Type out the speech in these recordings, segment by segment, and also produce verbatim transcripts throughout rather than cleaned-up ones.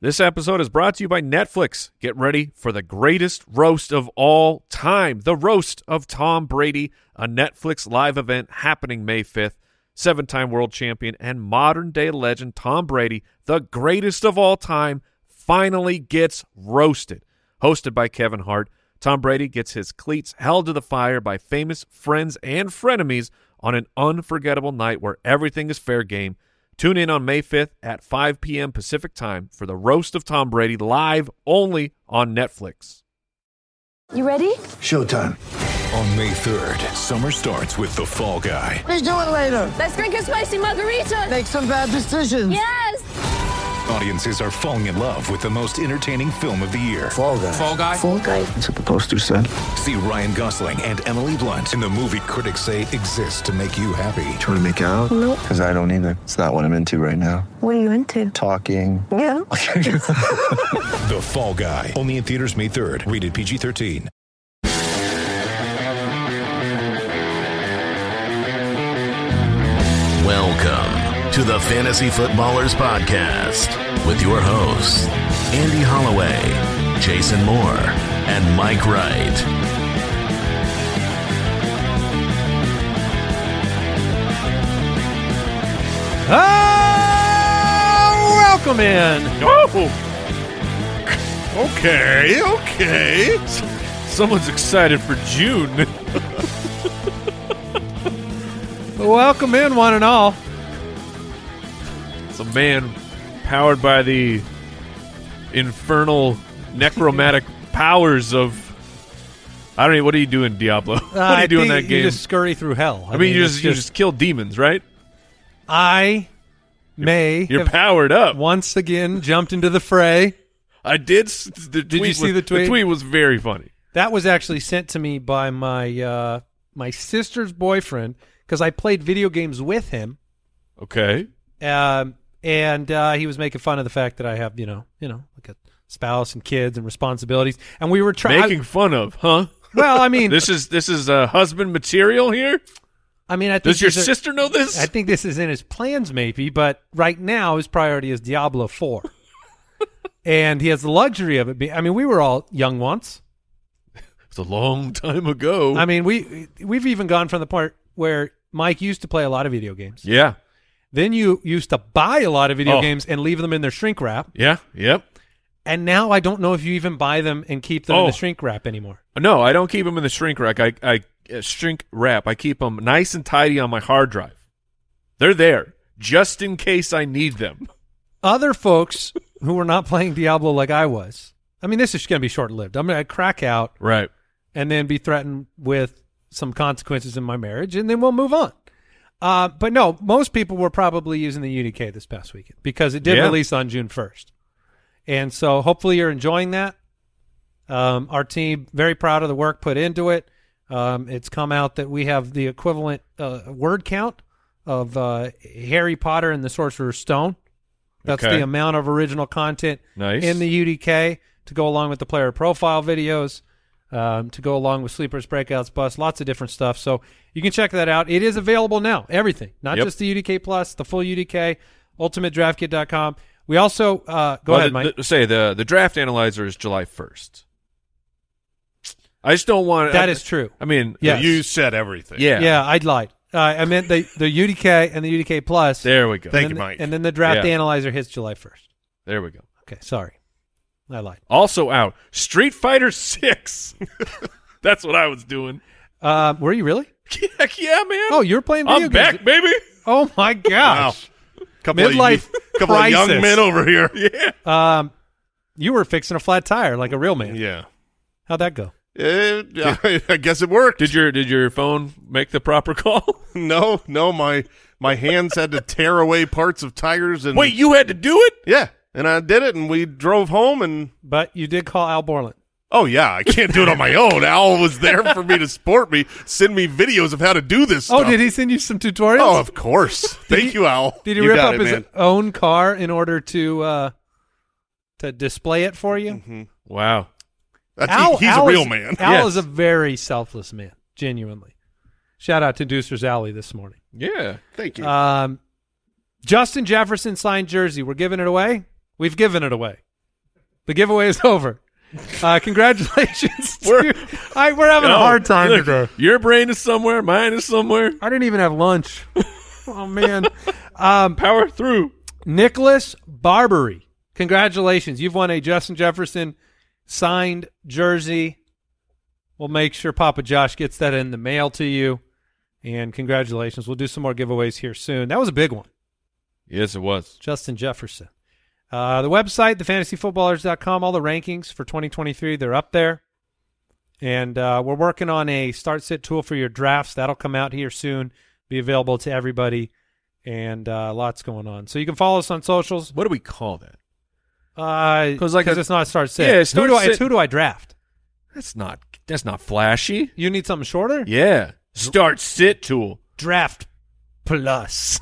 This episode is brought to you by Netflix. Get ready for the greatest roast of all time, the roast of Tom Brady, a Netflix live event happening May fifth. Seven-time world champion and modern-day legend Tom Brady, the greatest of all time, finally gets roasted. Hosted by Kevin Hart, Tom Brady gets his cleats held to the fire by famous friends and frenemies on an unforgettable night where everything is fair game. Tune in on May fifth at five p.m. Pacific Time for the roast of Tom Brady, live only on Netflix. You ready? Showtime. On May third, summer starts with The Fall Guy. Let's do it later. Let's drink a spicy margarita. Make some bad decisions. Yes. Audiences are falling in love with the most entertaining film of the year. Fall Guy. Fall Guy? Fall guy. That's what the poster said. See Ryan Gosling and Emily Blunt in the movie critics say exists to make you happy. Trying to make it out? Nope. Because I don't either. It's not what I'm into right now. What are you into? Talking. Yeah. The Fall Guy. Only in theaters May third. Rated P G thirteen. Welcome to the Fantasy Footballers Podcast with your hosts, Andy Holloway, Jason Moore, and Mike Wright. Ah, welcome in. Oh! Okay, okay. Someone's excited for June. Welcome in, one and all. It's a man powered by the infernal necromantic powers of... I don't know, what are you doing, Diablo? What Uh, are you I doing in think that game? You just scurry through hell. I, mean, you just it's you just kill demons, right? I may You're have powered up. once again jumped into the fray. I did. s- The Did you tweet see was, the tweet? The tweet was very funny. That was actually sent to me by my uh, my sister's boyfriend because I played video games with him, Okay. um, and uh, he was making fun of the fact that I have, you know, you know, like a spouse and kids and responsibilities, and we were trying. Making fun of, huh? Well, I mean, This is this is uh, husband material here. I mean, I think Does your these are- sister know this? I think this is in his plans, maybe, but right now his priority is Diablo four. And he has the luxury of it being, I mean, we were all young once. It's a long time ago. I mean, we, we've even gone from the part where Mike used to play a lot of video games. yeah. Then you used to buy a lot of video Oh. games and leave them in their shrink wrap. Yeah. Yep. And now I don't know if you even buy them and keep them in Oh. the shrink wrap anymore. No, I don't keep them in the shrink rack. I, I uh, shrink wrap. I keep them nice and tidy on my hard drive. They're there just in case I need them. Other folks who were not playing Diablo like I was, I mean, this is going to be short-lived. I'm going to crack out Right. and then be threatened with some consequences in my marriage, and then we'll move on. Uh, but no, most people were probably using the U D K this past weekend because it did Yeah. release on June first. And so hopefully you're enjoying that. Um, our team, very proud of the work put into it. Um, it's come out that we have the equivalent uh, word count of uh, Harry Potter and the Sorcerer's Stone. That's Okay. the amount of original content Nice. in the U D K to go along with the player profile videos, um, to go along with Sleepers, Breakouts, Bust, lots of different stuff. So you can check that out. It is available now, everything, not Yep. just the U D K Plus, the full U D K, ultimate draft kit dot com. We also, uh, go Well, ahead, the- Mike. the- say the the draft analyzer is July first. I just don't want That I, is true. I mean, Yes. You said everything. yeah, Yeah, I lied. Uh, I meant the, the U D K and the U D K Plus. There we go. Thank and you, then- Mike. And then the draft Yeah. analyzer hits July first. There we go. Okay, sorry. I lied. Also out, Street Fighter Six. That's what I was doing. Uh, were you really? Heck yeah, man! Oh, you're playing video I'm games. back, baby. Oh, my gosh. Couple Midlife of you, couple of young crisis. men over here. Yeah. Um, you were fixing a flat tire like a real man. Yeah. How'd that go? Eh, I guess it worked. Did your did your phone make the proper call? No, no, my my hands had to tear away parts of tires and Wait, you had to do it? yeah, and I did it, and we drove home, and But you did call Al Borland. oh yeah, I can't do it on my own. Al was there for me to support me, send me videos of how to do this Oh, stuff. did he send you some tutorials? Oh, of course. Thank you, Al. Did he You rip got up it, his man. own car in order to uh, to display it for you? Mm-hmm. Wow. That's, Al, he- he's Al a real is, man. Al Yes. is a very selfless man, genuinely. Shout out to Deucer's Alley this morning. Yeah. Thank you. Um, Justin Jefferson signed jersey. We're giving it away. We've given it away. The giveaway is over. Uh, congratulations. We're- to, I, we're having a Oh, hard time look, today. Your brain is somewhere. Mine is somewhere. I didn't even have lunch. Oh, man. Um, Power through. Nicholas Barbary. Congratulations. You've won a Justin Jefferson signed jersey. We'll make sure Papa Josh gets that in the mail to you. And congratulations. We'll do some more giveaways here soon. That was a big one. Yes, it was. Justin Jefferson. Uh, the website, the fantasy footballers dot com, all the rankings for twenty twenty-three, they're up there. And uh, we're working on a start-sit tool for your drafts. That'll come out here soon, be available to everybody, and uh, lots going on. So you can follow us on socials. What do we call that? Because like a- it's not start-sit. Yeah, who do I, start-sit- it's who do I draft? That's not. That's not flashy. You need something shorter? Yeah. Start sit tool. Draft Plus.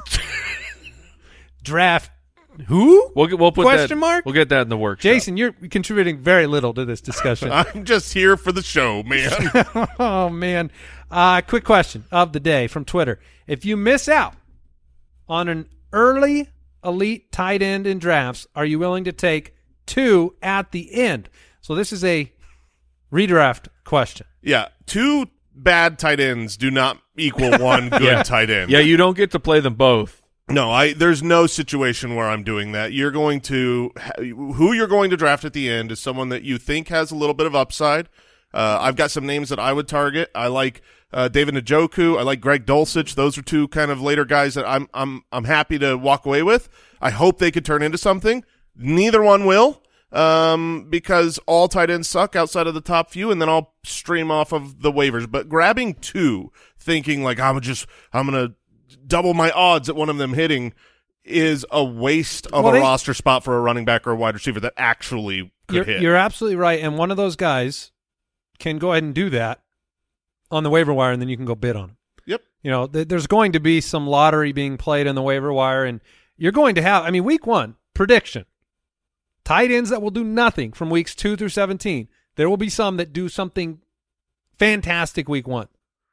Draft who? We'll get, we'll put Question that, mark? We'll get that in the workshop. Jason, you're contributing very little to this discussion. I'm just here for the show, man. Oh, man. Uh, quick question of the day from Twitter. If you miss out on an early elite tight end in drafts, are you willing to take two at the end? So this is a redraft question. Yeah, two bad tight ends do not equal one good Yeah. tight end. Yeah, you don't get to play them both. No, I. There's no situation where I'm doing that. You're going to who you're going to draft at the end is someone that you think has a little bit of upside. Uh, I've got some names that I would target. I like uh, David Njoku. I like Greg Dulcich. Those are two kind of later guys that I'm I'm I'm happy to walk away with. I hope they could turn into something. Neither one will, um, because all tight ends suck outside of the top few, and then I'll stream off of the waivers. But grabbing two, thinking like I'm just I'm gonna double my odds at one of them hitting, is a waste of Well, a they- roster spot for a running back or a wide receiver that actually could You're, hit. you're absolutely right. And one of those guys can go ahead and do that on the waiver wire, and then you can go bid on him. Yep. You know, th- there's going to be some lottery being played in the waiver wire, and you're going to have, I mean, week one, prediction. Tight ends that will do nothing from weeks two through seventeen. There will be some that do something fantastic week one.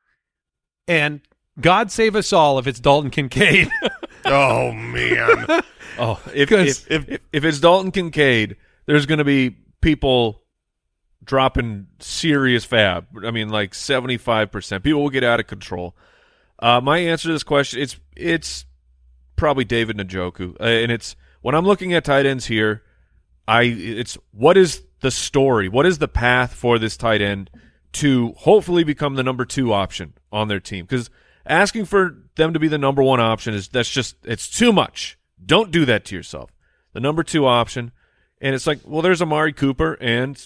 And God save us all if it's Dalton Kincaid. Oh man. Oh, if 'Cause- if, if if it's Dalton Kincaid, there's going to be people dropping serious fab. I mean, like seventy-five percent. People will get out of control. Uh, my answer to this question, it's it's probably David Njoku, uh, and it's when I'm looking at tight ends here, I it's what is the story? What is the path for this tight end to hopefully become the number two option on their team? Because asking for them to be the number one option is that's just it's too much. Don't do that to yourself. The number two option, and it's like, well, there's Amari Cooper and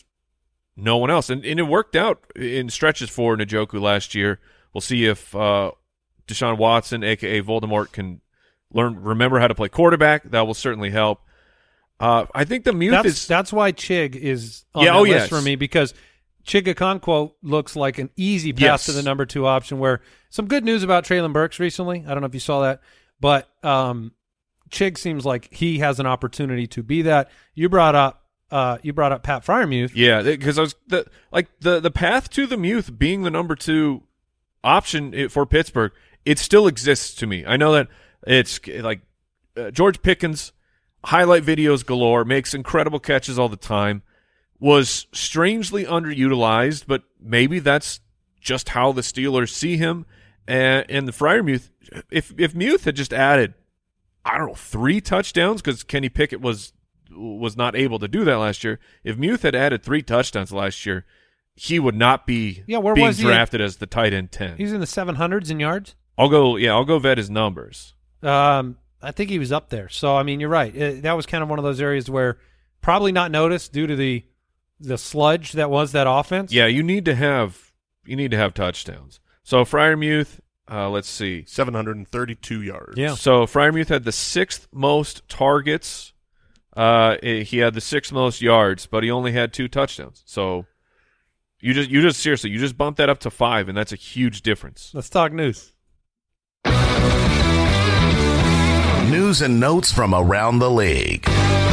no one else, and, and it worked out in stretches for Njoku last year. We'll see if uh, Deshaun Watson, aka Voldemort, can learn remember how to play quarterback. That will certainly help. Uh, I think the Muth That's, is that's why Chig is on Yeah, that oh, list yes. for me, because Chig Okonkwo looks like an easy path Yes. to the number two option. Where some good news about Traylon Burks recently. I don't know if you saw that, but um, Chig seems like he has an opportunity to be that. You brought up uh, you brought up Pat Freiermuth. Yeah, because I was the like the the path to the Muth being the number two option i- for Pittsburgh. It still exists to me. I know that it's like uh, George Pickens, highlight videos galore, makes incredible catches all the time. Was strangely underutilized, but maybe that's just how the Steelers see him. And, and the Freiermuth, if if Muth had just added, I don't know, three touchdowns, because Kenny Pickett was was not able to do that last year. If Muth had added three touchdowns last year, he would not be Yeah, where being was he? drafted as the tight end ten. He's in the seven hundreds in yards. I'll go, yeah, I'll go vet his numbers. Um, I think he was up there. So I mean, you're right. Uh that was kind of one of those areas where probably not noticed due to the the sludge that was that offense. Yeah, you need to have you need to have touchdowns. So Freiermuth, uh, let's see. seven hundred thirty-two yards. Yeah. So Freiermuth had the sixth most targets. Uh, eh, he had the sixth most yards, but he only had two touchdowns. So you just you just seriously you just bump that up to five, and that's a huge difference. Let's talk news. News and notes from around the league.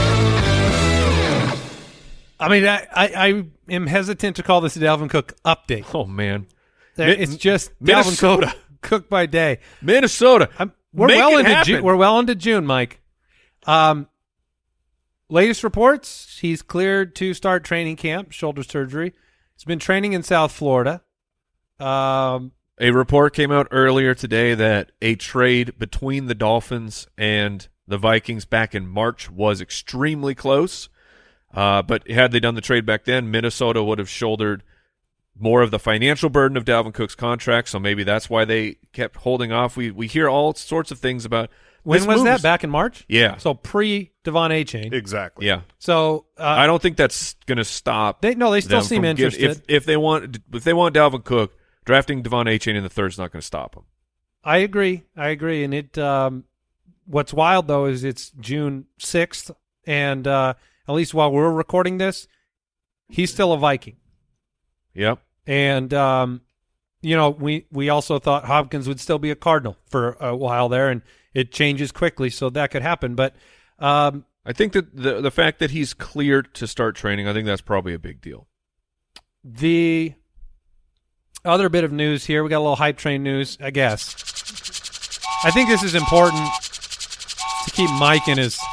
I mean, I, I, I am hesitant to call this a Dalvin Cook update. Oh man, There- Mi- it's just Minnesota. Dalvin Cook, Cook by day. Minnesota. I'm, we're Make well it into happen. June. We're well into June, Mike. Um, latest reports, he's cleared to start training camp, shoulder surgery. He's been training in South Florida. Um, A report came out earlier today that a trade between the Dolphins and the Vikings back in March was extremely close. Uh, but had they done the trade back then, Minnesota would have shouldered more of the financial burden of Dalvin Cook's contract, so maybe that's why they kept holding off. We we hear all sorts of things about when this was move that? is- Back in March? Yeah. So pre-Devon A-Chain. Exactly. Yeah. So uh, I don't think that's going to stop. They no, they still them seem from give- interested. if if they want if they want Dalvin Cook, drafting Devon A-Chain in the third is not going to stop him. I agree. I agree. And it um, what's wild though is it's June sixth, and uh, at least while we're recording this, he's still a Viking. Yep. And um, you know, we we also thought Hopkins would still be a Cardinal for a while there, and it changes quickly, so that could happen. But um, I think that the the fact that he's cleared to start training, I think that's probably a big deal. the other bit of news here, we got a little hype train news, I guess. I think this is important to keep Mike in his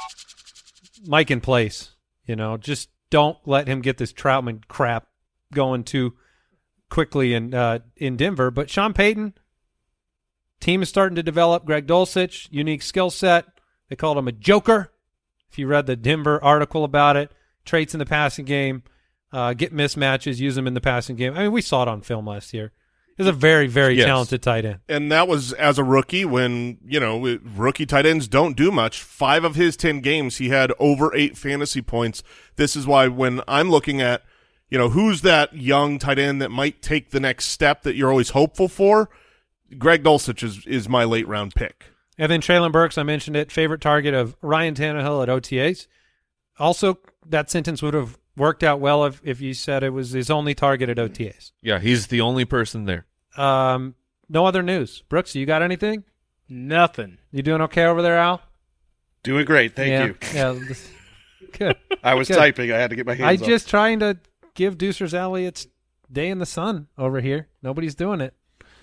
Mike in place. You know, just don't let him get this Troutman crap going too quickly in uh, in Denver. But Sean Payton, team is starting to develop. Greg Dulcich, unique skill set. They called him a joker. If you read the Denver article about it, traits in the passing game, uh, get mismatches, use them in the passing game. I mean, we saw it on film last year. He's a very, very Yes. talented tight end. And that was as a rookie when, you know, rookie tight ends don't do much. Five of his ten games, he had over eight fantasy points. This is why when I'm looking at, you know, who's that young tight end that might take the next step that you're always hopeful for, Greg Dulcich is, is my late round pick. And then Traylon Burks, I mentioned it, favorite target of Ryan Tannehill at O T As. Also, that sentence would have worked out well if, if you said it was his only target at O T As. Yeah, he's the only person there. Um, no other news. Brooks, you got anything? Nothing. You doing okay over there, Al? Doing great. Thank yeah, you. Yeah, this, good. I was Good. typing. I had to get my I hands up. just trying to give Deucer's Alley its day in the sun over here. Nobody's doing it.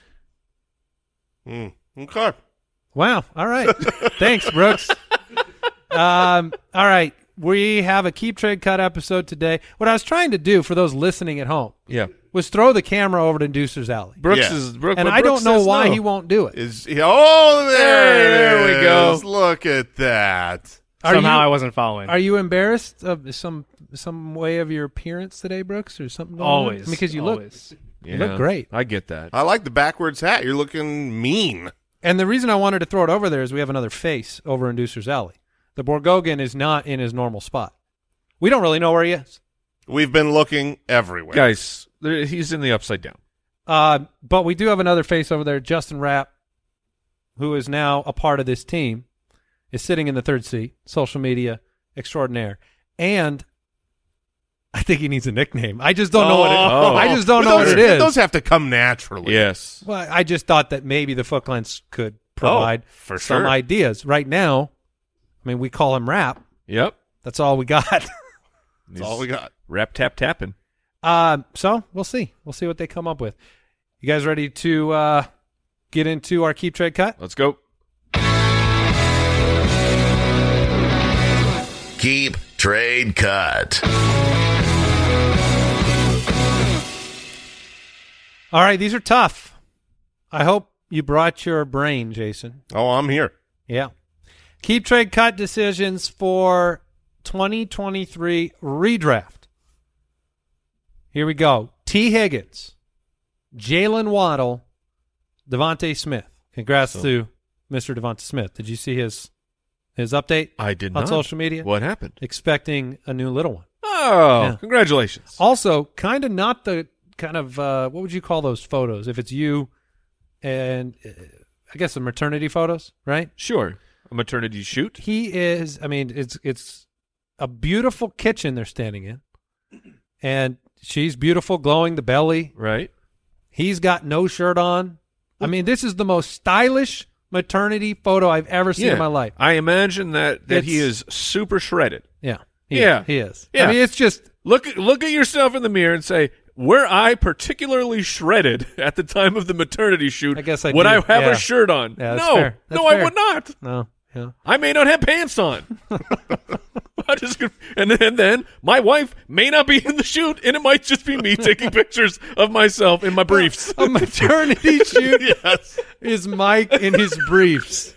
Mm, okay. Wow. All right. Thanks, Brooks. Um, all right. We have a Keep Trade Cut episode today. What I was trying to do for those listening at home Yeah. was throw the camera over to Deucer's Alley. Brooks Yeah. is Brooke, and but I Brooks don't know says why no. he won't do it. Is he, oh, there, There it we go. is. Look at that. Are Somehow you, I wasn't following. Are you embarrassed of some some way of your appearance today, Brooks, or something? going on? always. Because you look always. you look great. I get that. I like the backwards hat. You're looking mean. And the reason I wanted to throw it over there is we have another face over in Deucer's Alley. The Borgogan is not in his normal spot. We don't really know where he is. We've been looking everywhere. Guys, there, he's in the upside down. Uh, but we do have another face over there, Justin Rapp, who is now a part of this team, is sitting in the third seat, social media extraordinaire. And I think he needs a nickname. I just don't know what it Oh. I just don't But know those, what it is. Those have to come naturally. Yes. Well, I just thought that maybe the Foot Clan's could provide Oh, for some sure. ideas. Right now, I mean, we call him Rap. Yep. That's all we got. That's all we got. Rap tap tapping. uh, so we'll see. We'll see what they come up with. You guys ready to uh, get into our Keep Trade Cut? Let's go. Keep Trade Cut. All right, these are tough. I hope you brought your brain, Jason. Oh, I'm here. Yeah. Keep Trade Cut decisions for twenty twenty-three redraft. Here we go. T. Higgins, Jalen Waddle, Devontae Smith. Congrats So- to Mister Devontae Smith. Did you see his his update I did on not. social media? What happened? Expecting a new little one. Oh, Yeah. congratulations. Also, kind of not the kind of, uh, what would you call those photos? If it's you and uh, I guess the maternity photos, right? Sure. A maternity shoot. He is, I mean, it's it's a beautiful kitchen they're standing in. And she's beautiful, glowing the belly. Right. He's got no shirt on. I mean, this is the most stylish maternity photo I've ever seen in my life. I imagine that, that he It's- is super shredded. Yeah. He, Yeah. He is. Yeah. I mean, it's just, Look at look at yourself in the mirror and say, were I particularly shredded at the time of the maternity shoot, I guess I would do. I have Yeah. a shirt on? Yeah, that's no. fair. That's no, I fair. would not. no. Yeah. I may not have pants on. not just gonna, and then, and then my wife may not be in the shoot, and it might just be me taking pictures of myself in my briefs. A maternity shoot Yes. is Mike in his briefs.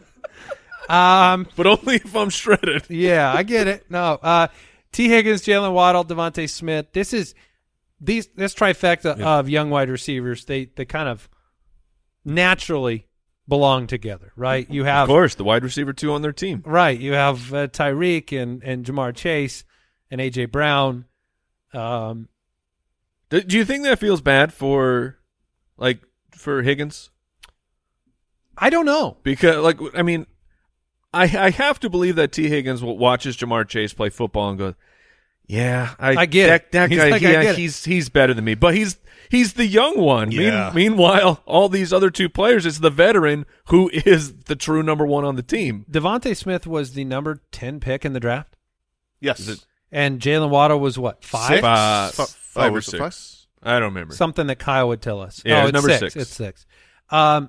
Um, But only if I'm shredded. yeah, I get it. No, uh, T. Higgins, Jalen Waddle, Devontae Smith. This is these this trifecta Yeah. of young wide receivers. They they kind of naturally belong together, right? You have Of course, the wide receiver two on their team. right. You have uh, Tyreek and and Jamar Chase and A J Brown. Um, Do, do you think that feels bad for, like, for Higgins? I don't know. Because, like, I mean, I I have to believe that T. Higgins watches Jamar Chase play football and goes, "Yeah, I, I get that, it." that He's guy. like, I yeah, get it. he's he's better than me." But he's he's the young one. Yeah. Mean, meanwhile, all these other two players, it's the veteran who is the true number one on the team. Devontae Smith was the number ten pick in the draft, Yes. Is it and Jalen Waddle was what five? Six? Five, Fi- five oh, or was it six? five? I don't remember. Something that Kyle would tell us. Yeah, oh, it's it's number six. six. It's six. Um,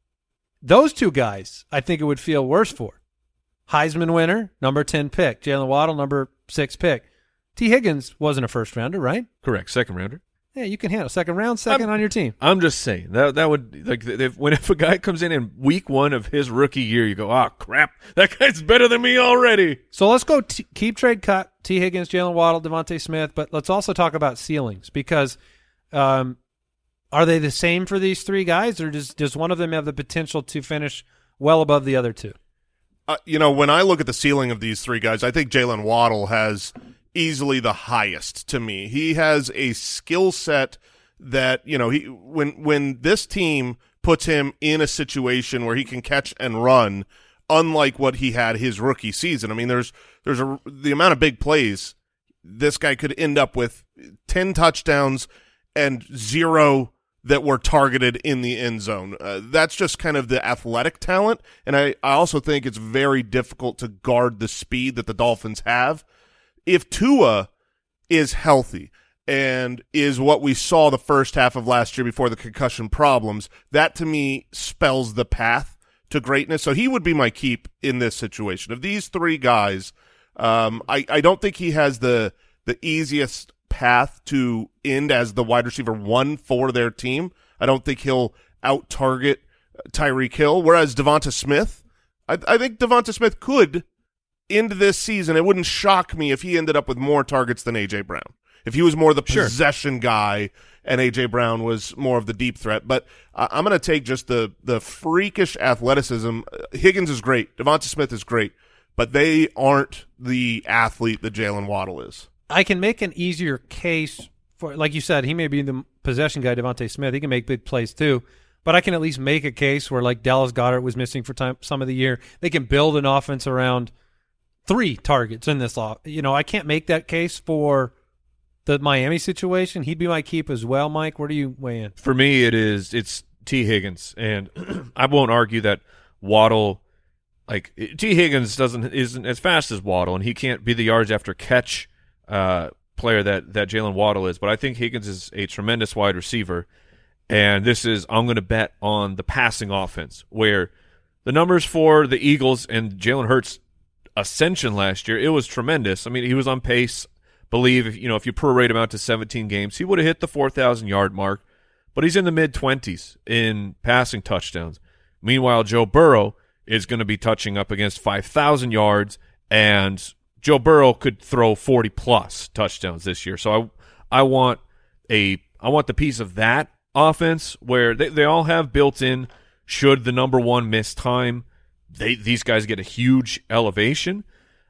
those two guys, I think it would feel worse for. Heisman winner, number ten pick. Jalen Waddle, number six pick. T. Higgins wasn't a first rounder, right? Correct, second rounder. Yeah, you can handle second round, second I'm- on your team. I'm just saying that that would like if when if a guy comes in in week one of his rookie year, you go, "Oh crap, that guy's better than me already." So let's go t- keep trade cut. T. Higgins, Jalen Waddle, Devontae Smith, but let's also talk about ceilings because um, are they the same for these three guys, or does does one of them have the potential to finish well above the other two? Uh, you know, when I look at the ceiling of these three guys, I think Jalen Waddle has easily the highest to me. He has a skill set that, you know, he when when this team puts him in a situation where he can catch and run, unlike what he had his rookie season. I mean, there's there's a the amount of big plays this guy could end up with ten touchdowns and zero that were targeted in the end zone. Uh, that's just kind of the athletic talent, and I, I also think it's very difficult to guard the speed that the Dolphins have. If Tua is healthy and is what we saw the first half of last year before the concussion problems, that to me spells the path to greatness. So he would be my keep in this situation. Of these three guys, um, I, I don't think he has the the easiest path to end as the wide receiver one for their team. I don't think he'll out-target Tyreek Hill, whereas Devonta Smith, I, I think Devonta Smith could end this season. It wouldn't shock me if he ended up with more targets than A J Brown. If he was more the Sure. possession guy and A J Brown was more of the deep threat. But uh, I'm going to take just the the freakish athleticism. Higgins is great. Devonta Smith is great. But they aren't the athlete that Jalen Waddle is. I can make an easier case for, like you said, he may be the possession guy, Devontae Smith. He can make big plays too. But I can at least make a case where, like, Dallas Goedert was missing for time, some of the year. They can build an offense around three targets in this law. You know, I can't make that case for the Miami situation. He'd be my keep as well, Mike. Where do you weigh in? For me, it is it's T. Higgins, and I won't argue that Waddle, like T. Higgins, doesn't isn't as fast as Waddle, and he can't be the yards after catch uh, player that that Jalen Waddle is. But I think Higgins is a tremendous wide receiver, and this is I'm going to bet on the passing offense, where the numbers for the Eagles and Jalen Hurts' ascension last year, it was tremendous. I mean, he was on pace. Believe if you know if you prorate him out to seventeen games, he would have hit the four thousand yard mark, but he's in the mid twenties in passing touchdowns. Meanwhile, Joe Burrow is going to be touching up against five thousand yards, and Joe Burrow could throw forty plus touchdowns this year. So I I want a I want the piece of that offense where they, they all have built in, should the number one miss time, they these guys get a huge elevation.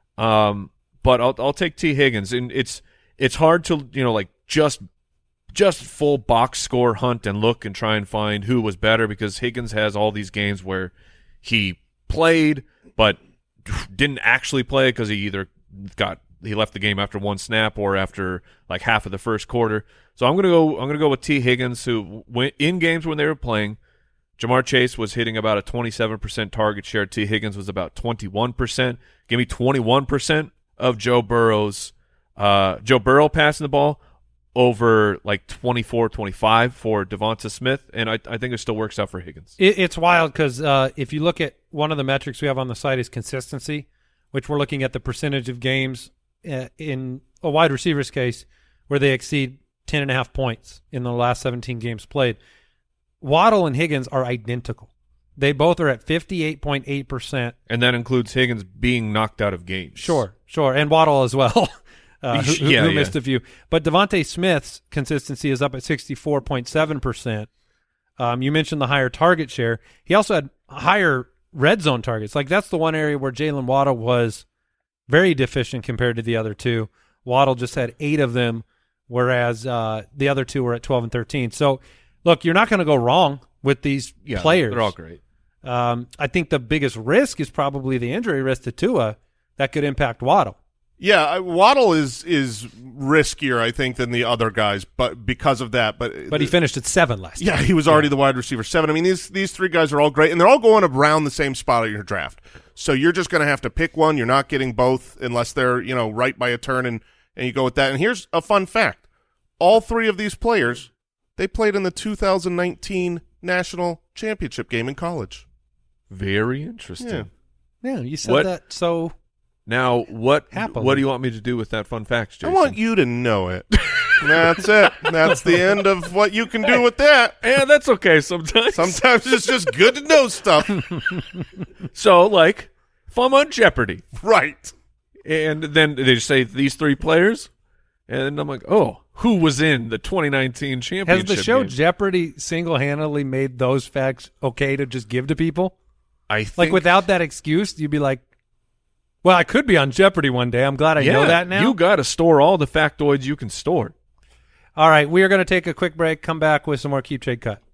Um But I'll I'll take T. Higgins, and it's it's hard to you know like just just full box score hunt and look and try and find who was better, because Higgins has all these games where he played but didn't actually play because he either got he left the game after one snap or after like half of the first quarter. So I'm gonna go I'm gonna go with T. Higgins, who went in games when they were playing. Jamar Chase was hitting about a twenty-seven percent target share. T. Higgins was about twenty-one percent. Give me twenty-one percent of Joe Burrow's uh, Joe Burrow passing the ball over like twenty-four twenty-five for Devonta Smith, and I, I think it still works out for Higgins. It, it's wild because uh, if you look at one of the metrics we have on the site is consistency. which we're looking at the percentage of games uh, in a wide receiver's case where they exceed ten and a half points in the last seventeen games played. Waddle and Higgins are identical. They both are at fifty-eight point eight percent. And that includes Higgins being knocked out of games. Sure, sure. And Waddle as well, uh, who, who, yeah, who yeah. missed a few. But Devontae Smith's consistency is up at sixty-four point seven percent. Um, you mentioned the higher target share. He also had higher red zone targets. Like, that's the one area where Jalen Waddle was very deficient compared to the other two. Waddle just had eight of them, whereas uh, the other two were at twelve and thirteen. So, look, you're not going to go wrong with these Yeah, players. they're all great. Um, I think the biggest risk is probably the injury risk to Tua that could impact Waddle. Yeah, I- Waddle is is riskier, I think, than the other guys, but because of that. But But he finished at seven last yeah, year. he was already the wide receiver seven. I mean, these these three guys are all great, and they're all going around the same spot in your draft. So you're just going to have to pick one. You're not getting both unless they're, you know, right by a turn, and, and you go with that. And here's a fun fact. All three of these players, they played in the two thousand nineteen National Championship game in college. Very interesting. Yeah. Yeah, you said What- that so Now, what Happily. what do you want me to do with that fun fact, Jason? I want you to know it. That's it. That's the end of what you can do with that. Yeah, that's okay sometimes. Sometimes it's just good to know stuff. So, like, if I'm on Jeopardy, Right. and then they just say these three players, and I'm like, oh, who was in the twenty nineteen has championship the show game? Jeopardy single-handedly made those facts okay to just give to people? I think, Like, without that excuse, you'd be like, well, I could be on Jeopardy one day. I'm glad I yeah, know that now. you got to store all the factoids you can store. All right, we are going to take a quick break, come back with some more Keep Trade Cut.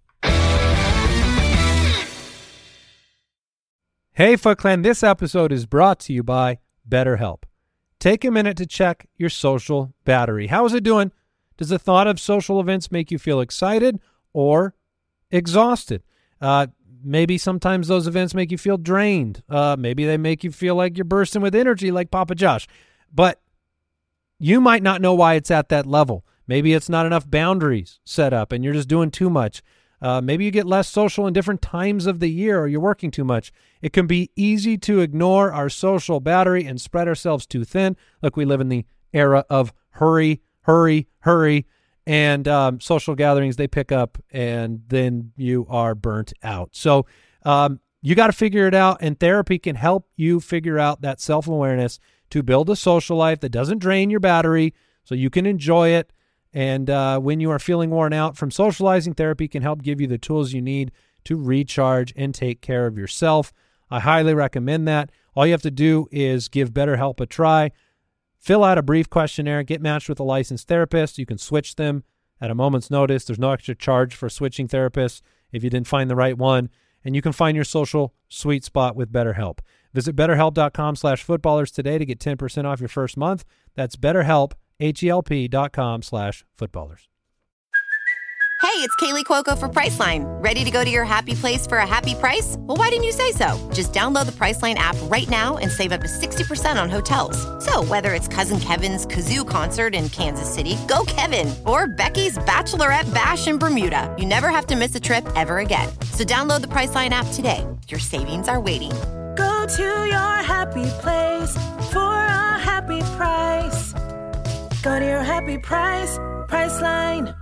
Hey, Foot Clan, this episode is brought to you by BetterHelp. Take a minute to check your social battery. How is it doing? Does the thought of social events make you feel excited or exhausted? Uh, maybe sometimes those events make you feel drained. Uh, maybe they make you feel like you're bursting with energy like Papa Josh. But you might not know why it's at that level. Maybe it's not enough boundaries set up and you're just doing too much. Uh, maybe you get less social in different times of the year or you're working too much. It can be easy to ignore our social battery and spread ourselves too thin. Look, we live in the era of hurry, hurry, hurry, and um, social gatherings, they pick up and then you are burnt out. So um, you got to figure it out, and therapy can help you figure out that self-awareness to build a social life that doesn't drain your battery so you can enjoy it. And uh, when you are feeling worn out from socializing, therapy can help give you the tools you need to recharge and take care of yourself. I highly recommend that. All you have to do is give BetterHelp a try. Fill out a brief questionnaire, get matched with a licensed therapist. You can switch them at a moment's notice. There's no extra charge for switching therapists if you didn't find the right one. And you can find your social sweet spot with BetterHelp. Visit betterhelp.com slash footballers today to get ten percent off your first month. That's BetterHelp, H-E-L-P dot com slash footballers. Hey, it's Kaylee Cuoco for Priceline. Ready to go to your happy place for a happy price? Well, why didn't you say so? Just download the Priceline app right now and save up to sixty percent on hotels. So whether it's Cousin Kevin's Kazoo Concert in Kansas City, go Kevin, or Becky's Bachelorette Bash in Bermuda, you never have to miss a trip ever again. So download the Priceline app today. Your savings are waiting. Go to your happy place for a happy price. Go to your happy price, Priceline.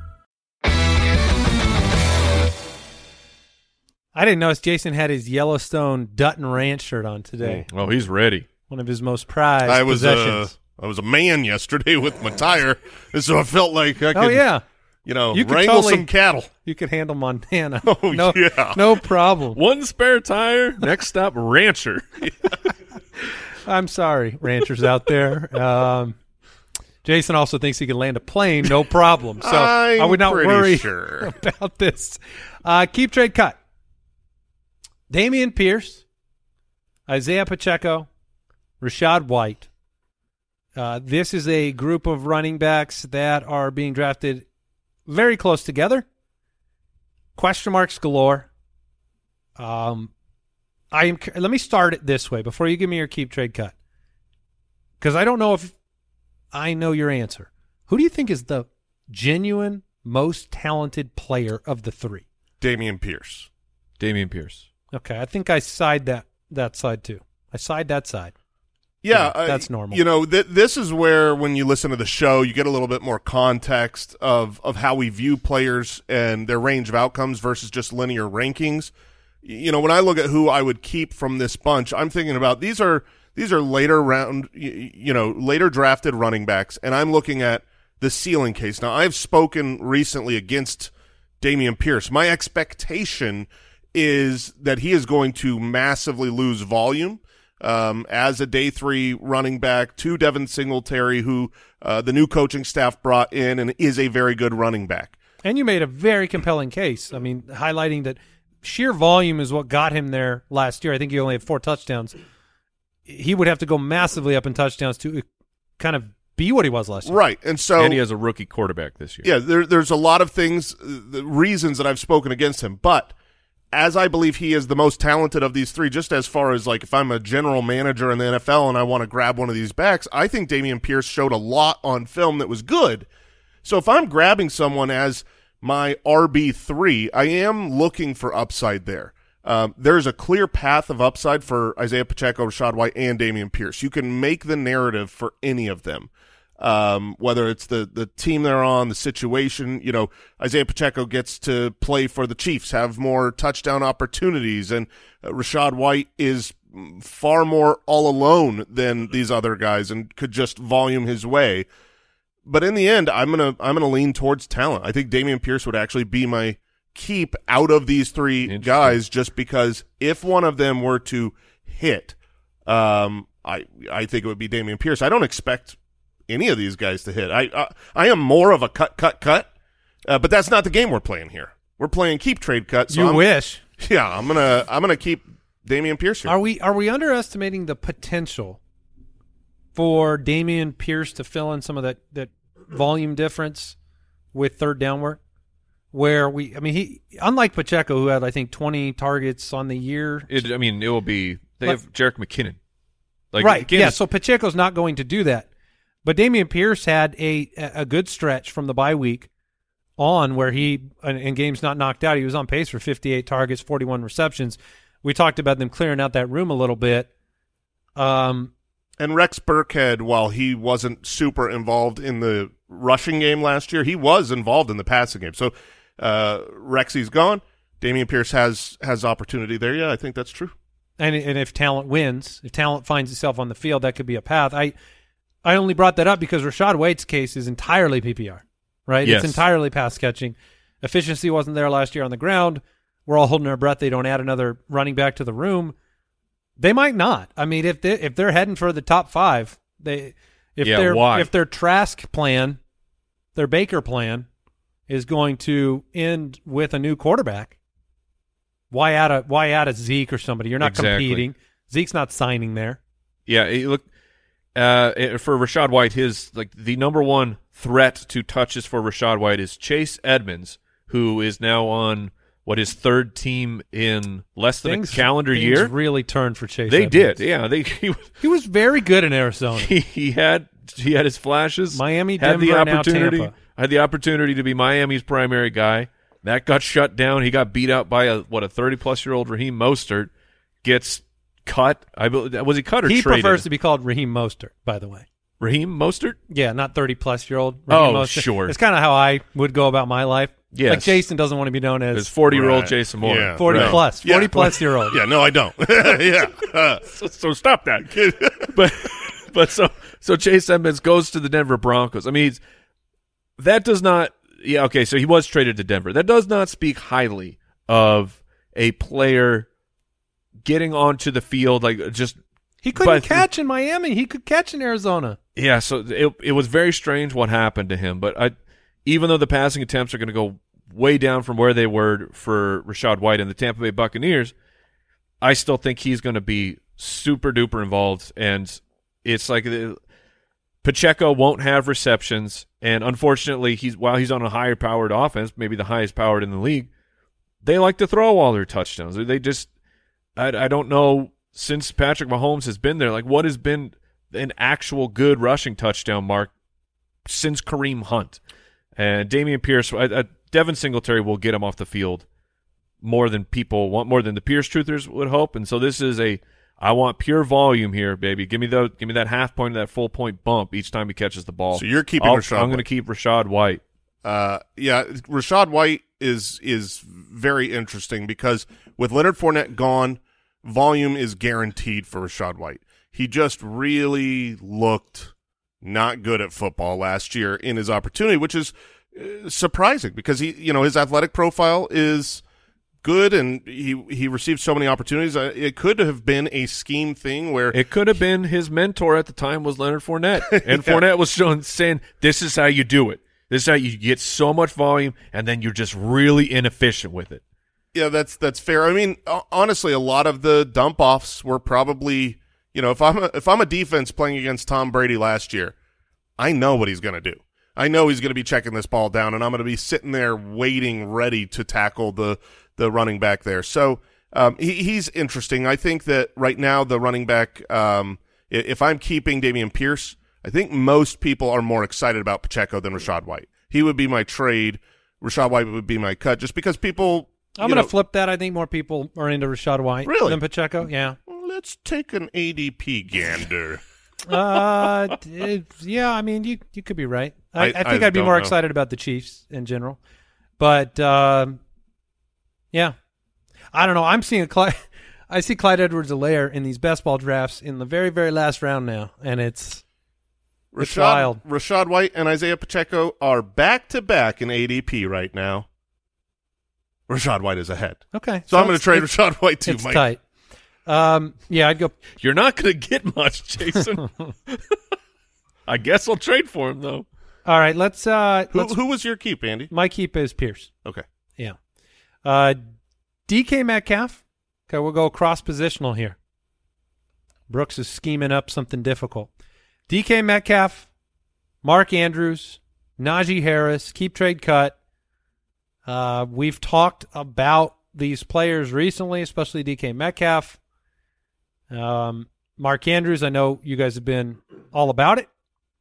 I didn't notice Jason had his Yellowstone Dutton Ranch shirt on today. Oh, he's ready. One of his most prized I was uh, possessions. I was a man yesterday with my tire, and so I felt like I could, Oh, yeah. you know, You could wrangle totally- some cattle. You could handle Montana. Oh, no, yeah. No problem. One spare tire, next stop, Rancher. I'm sorry, ranchers out there. Um, Jason also thinks he can land a plane, no problem. So I'm I would not pretty worry sure. about this. Uh, keep trade cut. Dameon Pierce, Isaiah Pacheco, Rashad White. Uh, this is a group of running backs that are being drafted very close together. Question marks galore. Um, I am. Let me start it this way before you give me your keep trade cut, because I don't know if I know your answer. Who do you think is the genuine most talented player of the three? Dameon Pierce. Dameon Pierce. Okay, I think I side that that side too. I side that side. Yeah, Yeah, that's uh, normal. You know, th- this is where when you listen to the show, you get a little bit more context of, of how we view players and their range of outcomes versus just linear rankings. You know, when I look at who I would keep from this bunch, I'm thinking about these are these are later round, you know, later drafted running backs, and I'm looking at the ceiling case. Now, I've spoken recently against Dameon Pierce. My expectation is that he is going to massively lose volume um, as a day three running back to Devin Singletary, who uh, the new coaching staff brought in and is a very good running back. And you made a very compelling case. I mean, highlighting that sheer volume is what got him there last year. I think he only had four touchdowns. He would have to go massively up in touchdowns to kind of be what he was last year. Right. And so and he has a rookie quarterback this year. Yeah, there, there's a lot of things, the reasons that I've spoken against him. But as I believe he is the most talented of these three, just as far as like if I'm a general manager in the N F L and I want to grab one of these backs, I think Dameon Pierce showed a lot on film that was good. So if I'm grabbing someone as my R B three, I am looking for upside there. Um, there's a clear path of upside for Isaiah Pacheco, Rachaad White, and Dameon Pierce. You can make the narrative for any of them, um, whether it's the, the team they're on, the situation. You know, Isaiah Pacheco gets to play for the Chiefs, have more touchdown opportunities, and uh, Rachaad White is far more all alone than these other guys and could just volume his way. But in the end, I'm gonna I'm gonna lean towards talent. I think Dameon Pierce would actually be my keep out of these three guys, just because if one of them were to hit, um, I I think it would be Dameon Pierce. I don't expect any of these guys to hit. I I, I am more of a cut cut cut, uh, but that's not the game we're playing here. We're playing keep trade cut. So you I'm, wish. Yeah, I'm gonna I'm gonna keep Dameon Pierce here. Are we are we underestimating the potential for Dameon Pierce to fill in some of that, that volume difference with third down work? Where we, I mean, he, unlike Pacheco, who had, I think, twenty targets on the year. It, I mean, it will be, they Like- have Jerick McKinnon. Like, right, McKinnon yeah, is- so Pacheco's not going to do that. But Dameon Pierce had a a good stretch from the bye week on where he, in, in games not knocked out, he was on pace for fifty-eight targets, forty-one receptions. We talked about them clearing out that room a little bit. Um, And Rex Burkhead, while he wasn't super involved in the rushing game last year, he was involved in the passing game. So uh, Rexy's gone. Dameon Pierce has has opportunity there. Yeah, I think that's true. And and if talent wins, if talent finds itself on the field, that could be a path. I I only brought that up because Rachaad White's case is entirely P P R, right? Yes. It's entirely pass catching. Efficiency wasn't there last year on the ground. We're all holding our breath. They don't add another running back to the room. They might not. I mean, if they if they're heading for the top five, they if Yeah, their why? if their Trask plan, their Baker plan, is going to end with a new quarterback, why add a why add a Zeke or somebody? You're not Exactly. competing. Zeke's not signing there. Yeah, it, look, uh, it- for Rachaad White, his like the number one threat to touches for Rachaad White is Chase Edmonds, who is now on what his third team in less than Things- a calendar things year. really turned for Chase. They Edmonds. did, yeah. They he, was- He was very good in Arizona. he he had he had his flashes. Miami, had the Denver, now opportunity. Tampa. Had the opportunity to be Miami's primary guy. That got shut down. He got beat out by a what a thirty plus year old Raheem Mostert. Gets cut. I bel- was he cut or He traded? prefers to be called Raheem Mostert, by the way. Raheem Mostert. Yeah, not thirty plus year old. Oh, sure. It's kind of how I would go about my life. Yes. Like Jason doesn't want to be known There's as forty year old Right. Jason Moore. Yeah. forty Right. plus, Yeah. forty plus year old. Yeah, no, I don't. yeah. Uh, So, so stop that. but but so so Chase Edmonds goes to the Denver Broncos. I mean, he's, that does not. Yeah, okay. So he was traded to Denver. That does not speak highly of a player getting onto the field like just. He couldn't but- catch in Miami. He could catch in Arizona. Yeah, so it it was very strange what happened to him. But I, even though the passing attempts are going to go way down from where they were for Rachaad White and the Tampa Bay Buccaneers, I still think he's going to be super duper involved. And it's like the, Pacheco won't have receptions, and unfortunately, he's while he's on a higher powered offense, maybe the highest powered in the league, they like to throw all their touchdowns. They just, I I don't know. Since Patrick Mahomes has been there, like what has been an actual good rushing touchdown mark since Kareem Hunt? And Dameon Pierce, I, I, Devin Singletary will get him off the field more than people want, more than the Pierce truthers would hope. And so this is a, I want pure volume here, baby. Give me the give me that half point, that full point bump each time he catches the ball. So you're keeping I'll, Rachaad I'm going to White. keep Rachaad White. Uh, yeah, Rachaad White is is very interesting because with Leonard Fournette gone, volume is guaranteed for Rachaad White. He just really looked not good at football last year in his opportunity, which is uh, surprising because he, you know, his athletic profile is good and he he received so many opportunities. Uh, it could have been a scheme thing where It could have been his mentor at the time was Leonard Fournette, and Yeah. Fournette was showing, saying, "This is how you do it. This is how you get so much volume, and then you're just really inefficient with it." Yeah, that's that's fair. I mean, uh, honestly, a lot of the dump offs were probably, you know, if I'm a, if I'm a defense playing against Tom Brady last year, I know what he's going to do. I know he's going to be checking this ball down, and I'm going to be sitting there waiting, ready to tackle the the running back there. So um, he, he's interesting. I think that right now the running back, um, i- if I'm keeping Dameon Pierce, I think most people are more excited about Pacheco than Rachaad White. He would be my trade. Rachaad White would be my cut, just because people. I'm you going to know, flip that. I think more people are into Rachaad White Really? than Pacheco. Yeah. Let's take an A D P gander. uh, it- yeah, I mean, you you could be right. I, I- I think I I'd be don't more know. excited about the Chiefs in general. But, um, yeah. I don't know. I'm seeing a Clyde, I see Clyde Edwards-Helaire in these best ball drafts in the very, very last round now, and it's It's wild. Rashad, Rachaad White and Isaiah Pacheco are back-to-back in A D P right now. Rachaad White is ahead. okay. So, I'm going to it's- trade it's- Rachaad White too, It's Mike. tight. Um, yeah, I'd go. You're not going to get much, Jason. I guess I'll trade for him though. All right, let's. Uh, Who, let's who was your keep, Andy? my keep is Pierce. Okay. Yeah. Uh, D K Metcalf. Okay, we'll go cross positional here. Brooks is scheming up something difficult. D K Metcalf, Mark Andrews, Najee Harris, keep trade cut. Uh, we've talked about these players recently, especially D K Metcalf. Um, Mark Andrews, I know you guys have been all about it.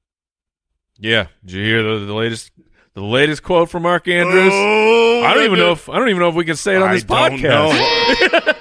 Yeah, did you hear the, the latest the latest quote from Mark Andrews? Oh, I don't even look know at- if I don't even know if we can say it on I this don't podcast.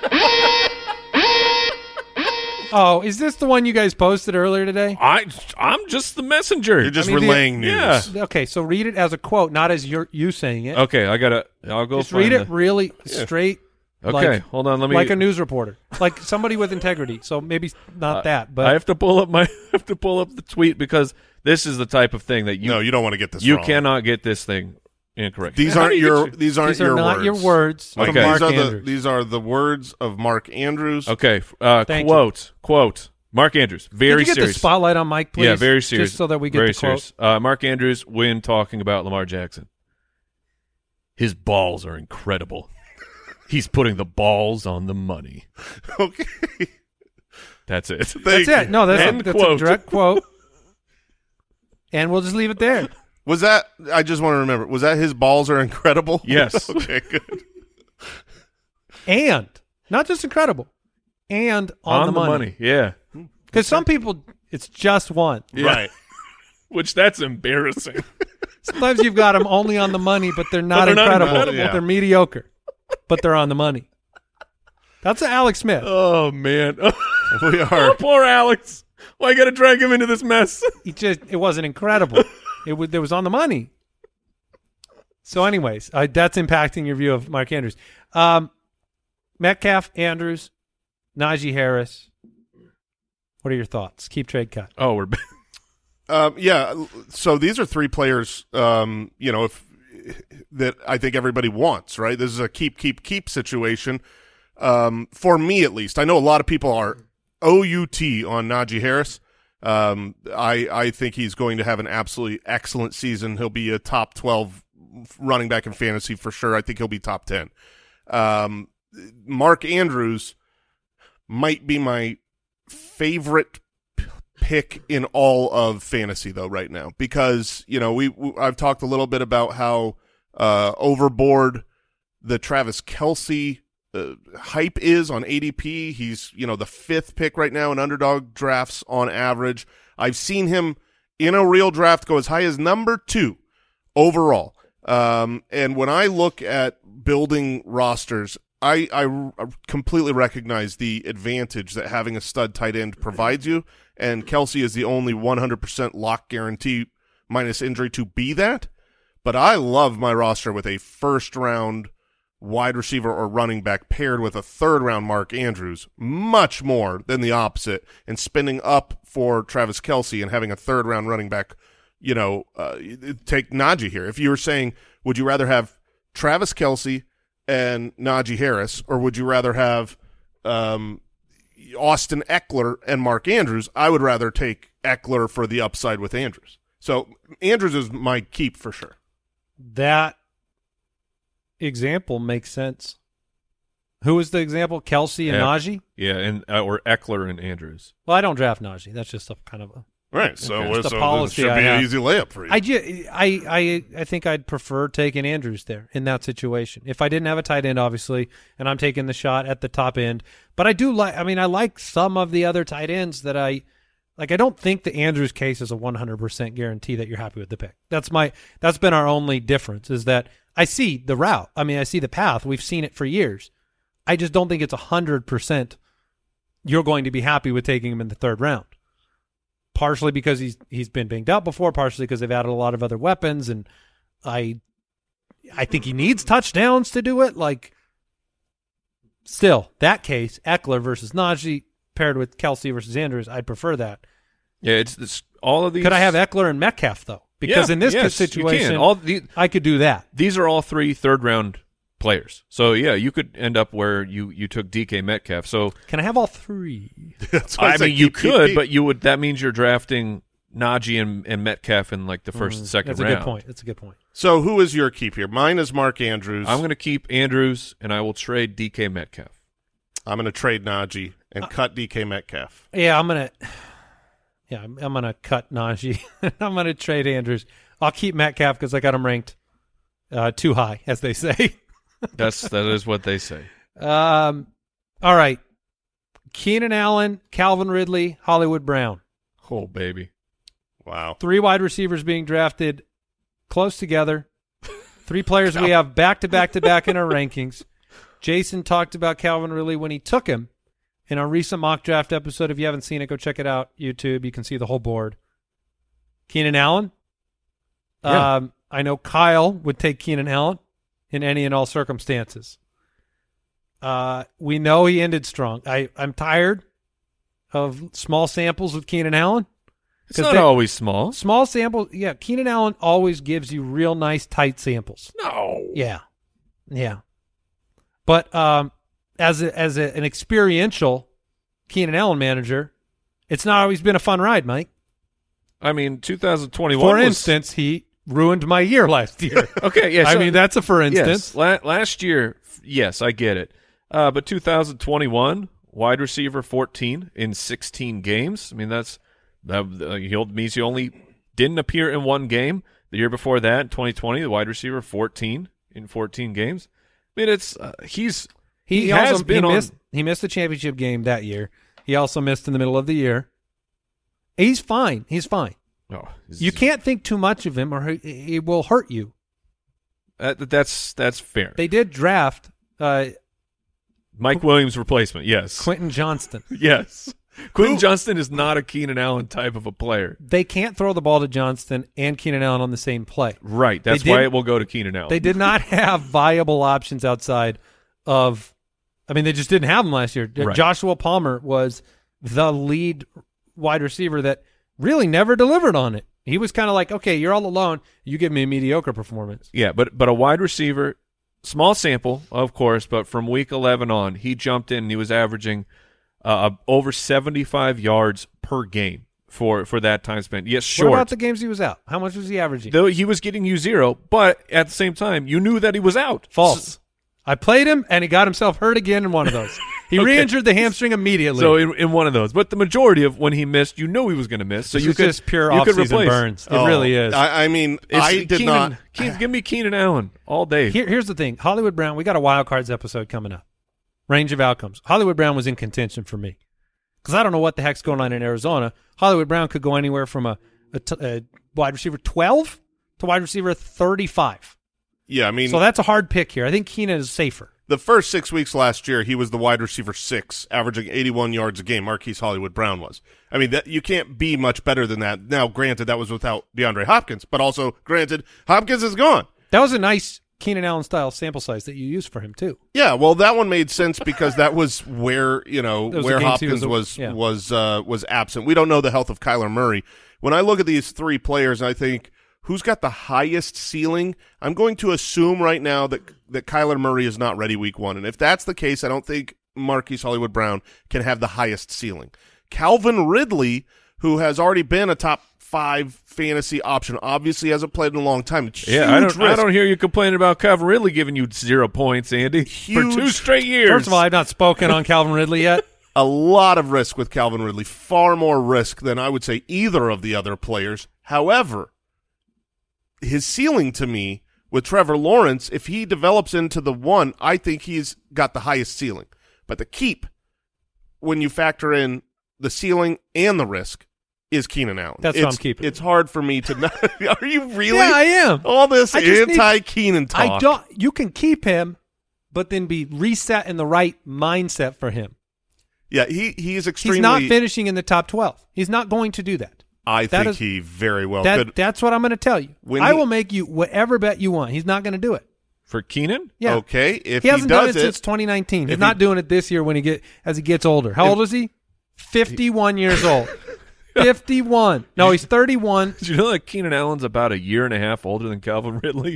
Oh, is this the one you guys posted earlier today? I I'm just the messenger. You're just I mean, the- relaying news. Yeah. Okay, so read it as a quote, not as you're, you saying it. Okay, I gotta. I'll go. Just find read it the- really straight. Okay, like, hold on. Let me. like a news reporter, like somebody with integrity. So maybe not Uh, that, but I have to pull up my. I have to pull up the tweet because this is the type of thing that you. no, you don't want to get this you wrong. cannot get this thing incorrect. These How aren't do you your get these aren't these are your not words. your words Okay. from These Mark are the Andrews. these are the words of Mark Andrews. Okay, uh, Thank you. quote quote Mark Andrews. Very Could you get serious. the spotlight on Mike, please? Yeah, very serious. Just so that we get very the quote. serious. Uh, Mark Andrews when talking about Lamar Jackson. His balls are incredible. He's putting the balls on the money. Okay. That's it. Thank That's you. it. No, that's, a, End that's quote. a direct quote. And we'll just leave it there. Was that? I just want to remember. Was that his balls are incredible? Yes. Okay. Good. And not just incredible, and on, on the money. Yeah. Because some people, it's just one. Right. Which that's embarrassing. Sometimes you've got them only on the money, but they're not But they're not incredible. incredible. Yeah. They're mediocre, but they're on the money. That's Alex Smith. Oh man. We Oh, are. poor Alex. Why I got to drag him into this mess? He just it wasn't incredible. It was it was on the money. So, anyways, uh, that's impacting your view of Mark Andrews. Um, Metcalf, Andrews, Najee Harris. What are your thoughts? Keep trade cut. Oh, we're Um, yeah. So these are three players. Um, you know, if that I think everybody wants. Right. This is a keep, keep, keep situation. Um, for me at least, I know a lot of people are O U T on Najee Harris. Um, I I think he's going to have an absolutely excellent season. He'll be a top twelve running back in fantasy for sure. I think he'll be top ten. Um, Mark Andrews might be my favorite p- pick in all of fantasy though right now, because you know we, we I've talked a little bit about how uh, overboard the Travis Kelce uh, hype is on A D P. He's you know the fifth pick right now in underdog drafts on average. I've seen him in a real draft go as high as number two overall. Um, and when I look at building rosters, I, I completely recognize the advantage that having a stud tight end provides you, and Kelsey is the only one hundred percent lock guarantee minus injury to be that. But I love my roster with a first-round wide receiver or running back paired with a third-round Mark Andrews, much more than the opposite, and spending up for Travis Kelsey and having a third-round running back, you know, uh, take Najee here. If you were saying, would you rather have Travis Kelsey and Najee Harris, or would you rather have um, Austin Eckler and Mark Andrews? I would rather take Eckler for the upside with Andrews. So Andrews is my keep for sure. That example makes sense. Who was the example? Kelsey and yeah. Najee? Yeah, and uh, or Eckler and Andrews. Well, I don't draft Najee. That's just a kind of a right. So, okay. so the policy it should I be have. an easy layup for you. I, ju- I, I, I think I'd prefer taking Andrews there in that situation. If I didn't have a tight end, obviously, and I'm taking the shot at the top end. But I do like, I mean, I like some of the other tight ends that I, like I don't think the Andrews case is a one hundred percent guarantee that you're happy with the pick. That's my, that's been our only difference is that I see the route. I mean, I see the path. We've seen it for years. I just don't think it's one hundred percent you're going to be happy with taking him in the third round. Partially because he's he's been banged up before, partially because they've added a lot of other weapons, and I I think he needs touchdowns to do it. Like, still, that case, Eckler versus Najee paired with Kelsey versus Andrews, I'd prefer that. Yeah, it's, it's all of these. Could I have Eckler and Metcalf, though? Because yeah, in this yes, situation, all the, I could do that. These are all three third-round players. So, yeah, you could end up where you, you took D K Metcalf. So can I have all three? That's why I, I said mean, you keep, keep, could, keep. but you would. That means you're drafting Najee and, and Metcalf in like the first Mm, and second that's round. That's a good point. That's a good point. So who is your keep here? Mine is Mark Andrews. I'm going to keep Andrews, and I will trade D K Metcalf. I'm going to trade Najee and uh, cut D K Metcalf. Yeah, I'm going to Yeah, I'm, I'm going to cut Najee. I'm going to trade Andrews. I'll keep Metcalf because I got him ranked uh, too high, as they say. That's that is what they say. Um, all right, Keenan Allen, Calvin Ridley, Hollywood Brown. Oh baby, wow! Three wide receivers being drafted close together. Three players we have back to back to back in our rankings. Jason talked about Calvin Ridley when he took him in our recent mock draft episode. If you haven't seen it, go check it out. YouTube, you can see the whole board. Keenan Allen. Yeah. Um, I know Kyle would take Keenan Allen in any and all circumstances. Uh, we know he ended strong. I, I'm tired of small samples with Keenan Allen. It's not they, always small. Small samples, yeah. Keenan Allen always gives you real nice, tight samples. No. Yeah. Yeah. But um, as a, as a, an experiential Keenan Allen manager, it's not always been a fun ride, Mike. I mean, two thousand twenty-one For was, instance, he ruined my year last year. Okay, yeah. I so, mean, that's a for instance. Yes, la- last year, yes, I get it. Uh, but two thousand twenty-one, wide receiver fourteen in sixteen games. I mean, that's that uh, he means he only didn't appear in one game. The year before that, twenty twenty, the wide receiver fourteen in fourteen games. I mean, it's uh, he's he, he, he has also, been he on. missed, he missed the championship game that year. He also missed in the middle of the year. He's fine. He's fine. Oh, you can't think too much of him, or he, he will hurt you. Uh, that's that's fair. They did draft uh, Mike Williams' replacement. Yes, Quentin Johnston. Yes, Quentin Johnston is not a Keenan Allen type of a player. They can't throw the ball to Johnston and Keenan Allen on the same play. Right. That's why it will go to Keenan Allen. They did not have viable options outside of. I mean, they just didn't have them last year. Right. Joshua Palmer was the lead wide receiver that really never delivered on it. He was kind of like, okay, you're all alone. You give me a mediocre performance. Yeah, but but a wide receiver, small sample, of course, but from week eleven on, he jumped in and he was averaging uh, over seventy-five yards per game for, for that time spent. Yes, short. What about the games he was out? How much was he averaging? Though he was getting you zero, but at the same time, you knew that he was out. False. I played him, and he got himself hurt again in one of those. He okay. re-injured the hamstring immediately. So in, in one of those, but the majority of when he missed, you knew he was going to miss. So this you is could just pure you could off-season replace. burns. It oh, really is. I, I mean, it's I did Keenan, not. Keenan, give me Keenan Allen all day. Here, here's the thing: Hollywood Brown. We got a wild cards episode coming up. Range of outcomes. Hollywood Brown was in contention for me because I don't know what the heck's going on in Arizona. Hollywood Brown could go anywhere from a, a, t- a wide receiver twelve to wide receiver thirty-five. Yeah, I mean, so that's a hard pick here. I think Keenan is safer. the first six weeks last year, he was the wide receiver six, averaging eighty-one yards a game. Marquise Hollywood Brown was. I mean, that you can't be much better than that. Now, granted, that was without DeAndre Hopkins, but also, granted, Hopkins is gone. That was a nice Keenan Allen style sample size that you used for him too. Yeah, well, that one made sense because that was where you know was where the games he Hopkins was was a- yeah. was uh, was absent. We don't know the health of Kyler Murray. When I look at these three players, I think who's got the highest ceiling. I'm going to assume right now that that Kyler Murray is not ready week one, and if that's the case, I don't think Marquise Hollywood Brown can have the highest ceiling. Calvin Ridley, who has already been a top five fantasy option, obviously hasn't played in a long time. It's Yeah, I huge don't. I risk. don't hear you complaining about Calvin Ridley giving you zero points, Andy, Huge. for two straight years. First of all, I've not spoken on Calvin Ridley yet. A lot of risk with Calvin Ridley, far more risk than I would say either of the other players. However, his ceiling to me with Trevor Lawrence, if he develops into the one, I think he's got the highest ceiling. But the keep, when you factor in the ceiling and the risk, is Keenan Allen. That's it's, what I'm keeping. It's hard for me to not. Are you really? Yeah, I am. All this I just need- anti-Keenan talk. I don't. You can keep him, but then be reset in the right mindset for him. Yeah, he he's extremely. He's not finishing in the top twelve. He's not going to do that. I That think is- he very well that, could. That's what I'm going to tell you. When I he- will make you whatever bet you want. He's not going to do it. For Keenan? Yeah. Okay, if he he hasn't done does it, it- since twenty nineteen. He's if not he- doing it this year when he get as he gets older. How If- old is he? fifty-one years old. fifty-one. No, he's thirty-one. Did you know that Keenan Allen's about a year and a half older than Calvin Ridley?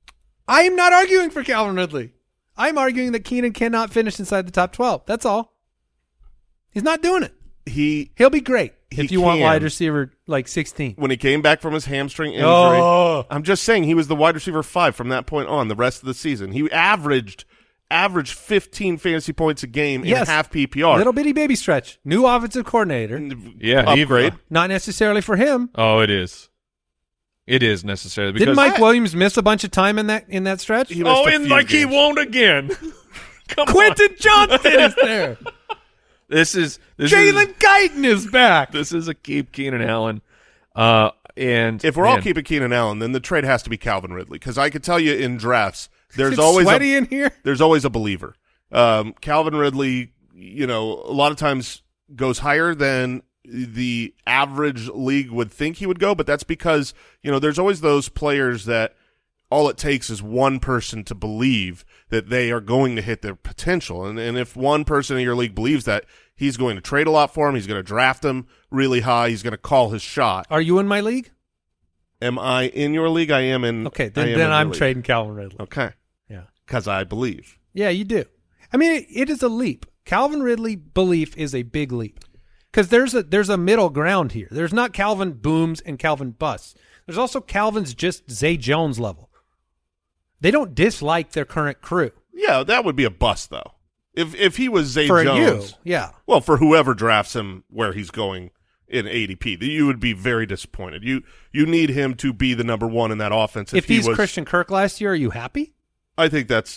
I am not arguing for Calvin Ridley. I'm arguing that Keenan cannot finish inside the top twelve. That's all. He's not doing it. He He'll be great He if you want can. wide receiver like sixteen. when he came back from his hamstring injury. Oh. I'm just saying he was the wide receiver five from that point on the rest of the season. He averaged averaged fifteen fantasy points a game Yes. in half P P R. Little bitty baby stretch. New offensive coordinator. Yeah, he- upgrade. Not necessarily for him. Oh, it is. It is necessary. Because Didn't Mike I- Williams miss a bunch of time in that in that stretch? He missed Oh, a and few like he games. won't again. Come Quentin on. Johnston is there. This is this Jalen is Guyton is back. this is a keep Keenan Allen. Uh, and If we're all man, keeping Keenan Allen, then the trade has to be Calvin Ridley because I could tell you in drafts there's Is it always sweaty a, in here. there's always a believer. Um, Calvin Ridley, you know, a lot of times goes higher than the average league would think he would go, but that's because, you know, there's always those players that all it takes is one person to believe that they are going to hit their potential. And, and if one person in your league believes that, he's going to trade a lot for him. He's going to draft him really high. He's going to call his shot. Are you in my league? Am I in your league? I am in. Okay, I then, am then in your I'm league. trading Calvin Ridley. Okay. Yeah. Because I believe. Yeah, you do. I mean, it, it is a leap. Calvin Ridley belief is a big leap because there's a there's a middle ground here. There's not Calvin booms and Calvin busts. There's also Calvin's just Zay Jones level. They don't dislike their current crew. Yeah, that would be a bust, though. If if he was Zay For Jones. you, yeah. Well, for whoever drafts him where he's going in A D P, you would be very disappointed. You you need him to be the number one in that offense. If, If, he he's was, Christian Kirk last year, are you happy? I think that's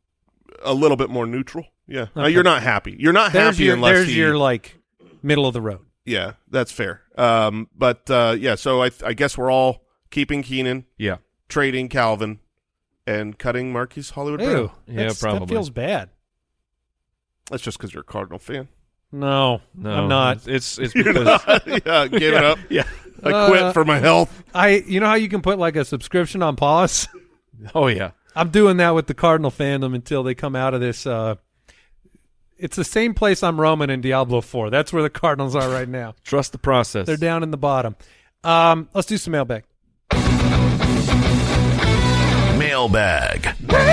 a little bit more neutral. Yeah. Uh, Okay. you're not happy. You're not There's happy your unless there's he, your like middle of the road. Yeah, that's fair. Um, but uh, yeah, so I I guess we're all keeping Keenan, yeah, trading Calvin, and cutting Marquise Hollywood Brown. Ew, Yeah, that's- probably. That feels bad. That's just because you're a Cardinal fan. No, no, I'm not. It's it's You're because not. Yeah, give it up. yeah. I quit Uh, for my health. I you know how you can put like a subscription on pause? Oh yeah. I'm doing that with the Cardinal fandom until they come out of this. Uh, it's the same place I'm roaming in Diablo four. That's where the Cardinals are right now. Trust the process. They're down in the bottom. Um, let's do some mailbag. Mailbag.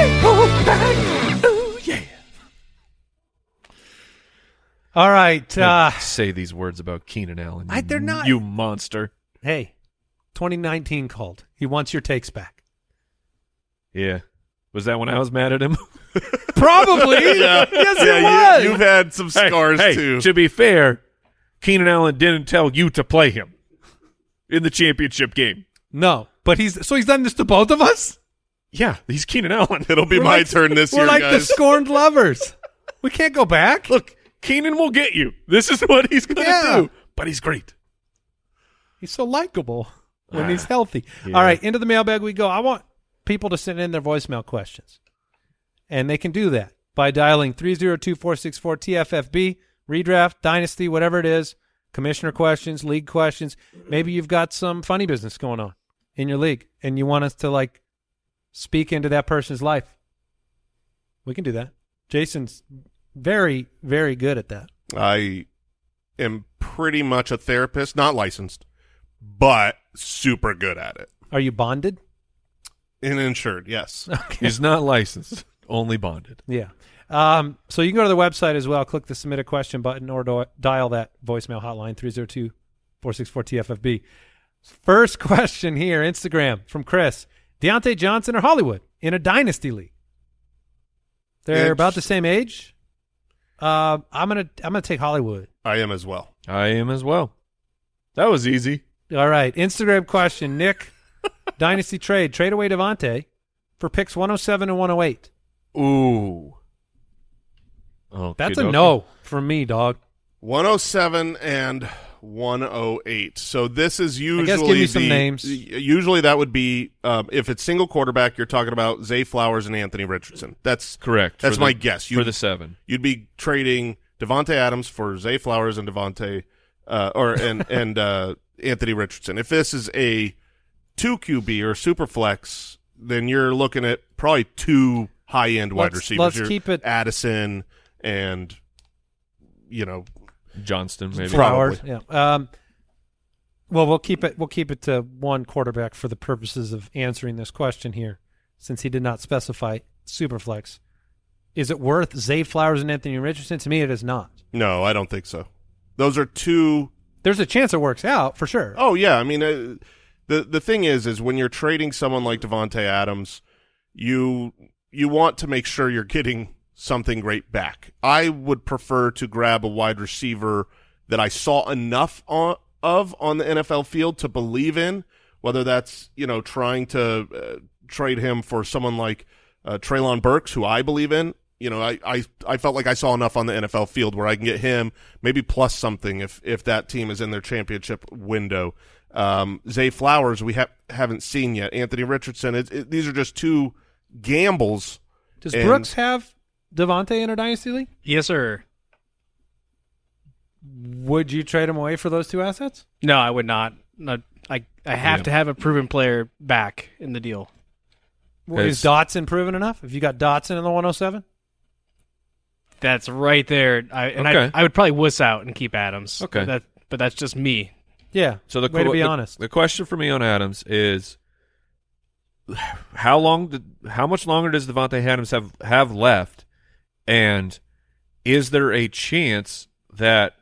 All right. Uh, Say these words about Keenan Allen. I- you- they're not- You monster. hey, twenty nineteen called. He wants your takes back. Yeah. Was that when I was mad at him? Probably. Yes, it yeah, was. you, you've had some Hey, scars hey, too. To be fair, Keenan Allen didn't tell you to play him in the championship game. No, but he's so he's done this to both of us. Yeah, he's Keenan Allen. It'll be We're my like- turn this We're year, like guys. the scorned lovers. We can't go back. Look, Keenan will get you. This is what he's going to Yeah. do. But he's great. He's so likable when Ah, he's healthy. yeah. All right, into the mailbag we go. I want people to send in their voicemail questions, and they can do that. by dialing three oh two, four six four, T F F B, redraft, dynasty, whatever it is, commissioner questions, league questions. Maybe you've got some funny business going on in your league and you want us to like speak into that person's life. We can do that. Jason's very, very good at that. I am pretty much a therapist, not licensed, but super good at it. Are you bonded? And insured, yes. Okay. He's not licensed, only bonded. Yeah. Um, so you can go to the website as well, click the submit a question button, or do- dial that voicemail hotline, three oh two, four six four, T F F B. First question here, Instagram from Chris. Deontay Johnson or Hollywood in a dynasty league? They're It's- about the same age. Uh, I'm gonna I'm gonna take Hollywood. I am as well. I am as well. That was easy. All right. Instagram question, Nick. Dynasty trade. Trade away Devontae for picks one oh seven and one oh eight. Ooh. Oh, That's a no from me, dog. one oh seven and one oh eight. So this is usually I guess give me some the- names. Usually that would be um, if it's single quarterback, you're talking about Zay Flowers and Anthony Richardson. That's correct. That's for my the, guess. for the seven. You'd be trading Devontae Adams for Zay Flowers and Devontae uh, or and and uh, Anthony Richardson. If this is a two Q B or super flex, then you're looking at probably two high end wide Let's- receivers. let's You're keep it- Addison and you know Johnston, maybe. Flowers. Probably. Yeah. Um, well, we'll keep it. We'll keep it to one quarterback for the purposes of answering this question here, since he did not specify superflex. Is it worth Zay Flowers and Anthony Richardson? To me, it is not. No, I don't think so. Those are two. There's a chance it works out for sure. Oh yeah, I mean uh, the the thing is, is when you're trading someone like Devontae Adams, you you want to make sure you're getting something great back. I would prefer to grab a wide receiver that I saw enough on, of on the N F L field to believe in, whether that's, you know, trying to uh, trade him for someone like uh, Treylon Burks, who I believe in. You know, I, I, I felt like I saw enough on the N F L field where I can get him, maybe plus something if, if that team is in their championship window. Um, Zay Flowers, we ha- haven't seen yet. Anthony Richardson, it, it, these are just two gambles. Does and- Brooks have Devontae in a dynasty league? Yes, sir. Would you trade him away for those two assets? No, I would not. No, I I have Yeah. to have a proven player back in the deal. Well, is It's- Dotson proven enough? If you got Dotson in the one oh seven? That's right there. I, and Okay. I I would probably wuss out and keep Adams. Okay. That, but that's just me. Yeah. So the way to qu- be the- honest. The question for me on Adams is how long did how much longer does Devontae Adams have have left, and is there a chance that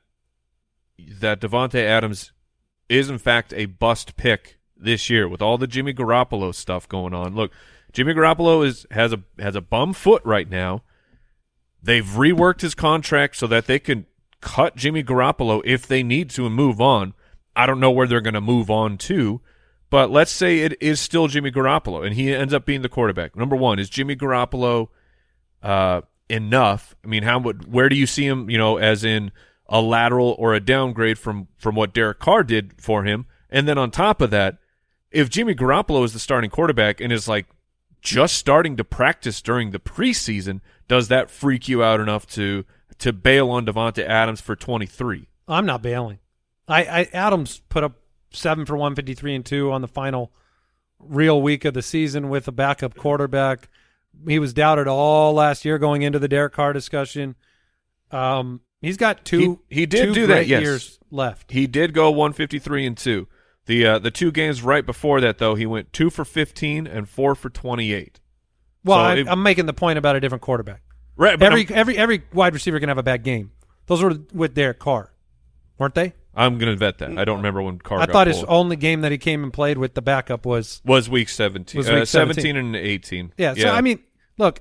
that Devontae Adams is in fact a bust pick this year with all the Jimmy Garoppolo stuff going on? Look, Jimmy Garoppolo is has a has a bum foot right now. They've reworked his contract so that they can cut Jimmy Garoppolo if they need to and move on. I don't know where they're going to move on to, but let's say it is still Jimmy Garoppolo and he ends up being the quarterback. Number one, is Jimmy Garoppolo uh, enough? I mean, how would where do you see him? You know, as in a lateral or a downgrade from from what Derek Carr did for him. And then on top of that, if Jimmy Garoppolo is the starting quarterback and is like just starting to practice during the preseason, does that freak you out enough to to bail on Devontae Adams for twenty-three? I'm not bailing. I, I Adams put up seven for one fifty-three and two on the final real week of the season with a backup quarterback. He was doubted all last year going into the Derek Carr discussion. Um, he's got two. He, he did two do great that. Yes, years left. He did go one fifty-three and two. The uh, the two games right before that though, he went two for fifteen and four for twenty-eight. Well, So I, it- I'm making the point about a different quarterback. Right, but Every I'm, every every wide receiver can have a bad game. Those were with Derek Carr, weren't they? I'm going to vet that. I don't remember when Carr I got thought his pulled. only game that he came and played with the backup was was week seventeen. Was uh, week seventeen. seventeen and eighteen. Yeah, so I mean, look,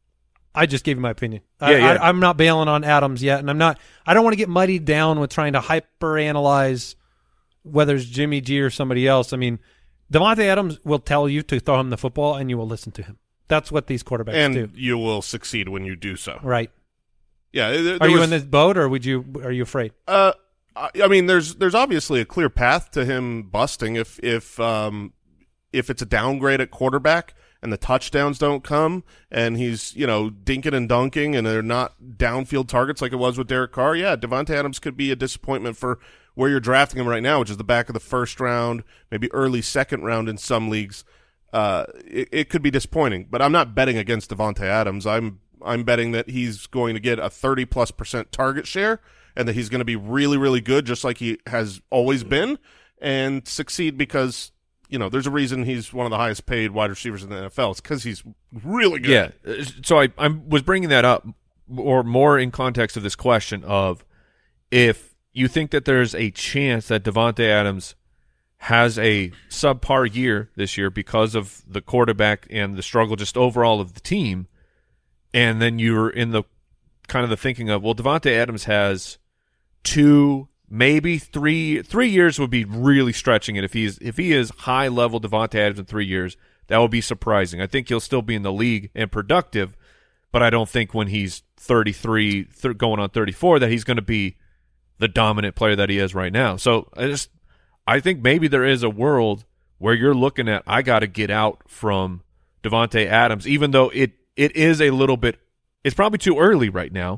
I just gave you my opinion. I, Yeah, yeah. I, I'm not bailing on Adams yet, and I'm not. I don't want to get muddied down with trying to hyper analyze whether it's Jimmy G or somebody else. I mean, Devontae Adams will tell you to throw him the football, and you will listen to him. That's what these quarterbacks and do, you will succeed when you do so. right? Yeah. There, there Are you was- in this boat, or would you? Are you afraid? Uh, I I mean, there's there's obviously a clear path to him busting if if um if it's a downgrade at quarterback and the touchdowns don't come, and he's, you know, dinking and dunking, and they're not downfield targets like it was with Derek Carr, yeah, Davante Adams could be a disappointment for where you're drafting him right now, which is the back of the first round, maybe early second round in some leagues. Uh, it, it could be disappointing, but I'm not betting against Davante Adams. I'm I'm betting that he's going to get a thirty plus percent target share, and that he's going to be really, really good, just like he has always been, and succeed because, you know, there's a reason he's one of the highest paid wide receivers in the N F L. It's because he's really good. Yeah. So I I was bringing that up, or more in context of this question of if you think that there's a chance that Davante Adams has a subpar year this year because of the quarterback and the struggle just overall of the team, and then you're in the kind of the thinking of, well, Davante Adams has two, maybe three, three years would be really stretching it. If he's if he is high level Davante Adams in three years, that would be surprising. I think he'll still be in the league and productive, but I don't think when he's thirty-three, th- going on thirty-four, that he's going to be the dominant player that he is right now. So I just, I think maybe there is a world where you're looking at, I got to get out from Davante Adams, even though it it is a little bit, it's probably too early right now.